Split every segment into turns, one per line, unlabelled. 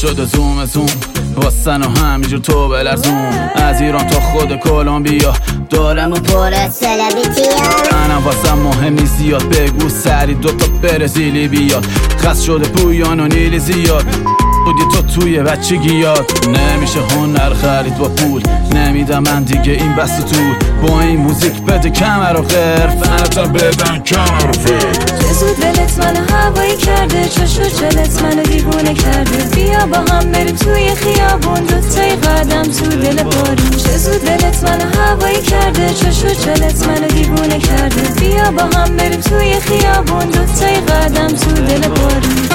شده زوم زوم واسن و همینجور تو بلرزون از ایران تا خود کلمبیا دارم و پر سلبریتی‌ها منم واسم مهم نیست زیاد بگو سری دوتا برزیلی بیاد خست شده پویان و نیلی زیاد بودی تو توی بچگی یاد نمیشه هنر خرید با پول نمیدم من دیگه این بس طول با این موزیک بده کمر و قرف نتا بدن کمر و فر
چه زود دلت منو هوایی کرده چشو چلت منو دیوونه کرده بیا با هم بریم توی خیابون دوتای قدم تو دل بارون چه زود دلت منو هوایی کرده چشو چلت منو دیوونه کرده بیا با هم بریم توی خیابون دوتای قدم تو دل بارون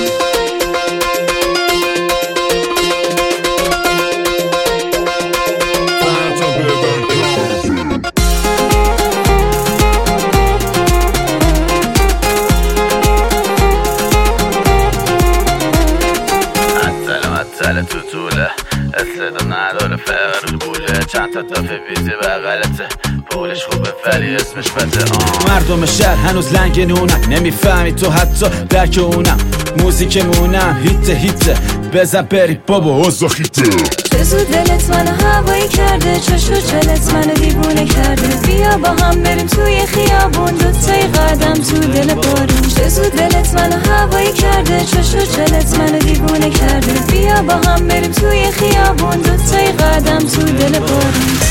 سل تو طوله استعداد نداره فقر بوله چند تا دافه ویزی بغلته پولش خوبه ولی اسمش بده مردم شهر هنوز لنگ نونن نمیفهمی تو حتی درک اونم موزیکمونم هیته بزن بری بابا اوزاخیته
چه زود دلت منو هوایی کرده چشو چلت منو دیوونه کرده بیا با هم بریم توی خیابون دوتای قدم تو دل بارون چه زود دلت منو هوایی کرده چشو چلت منو دیوونه کرده بیا با هم بریم توی خیابون دوتای قدم تو دل بارون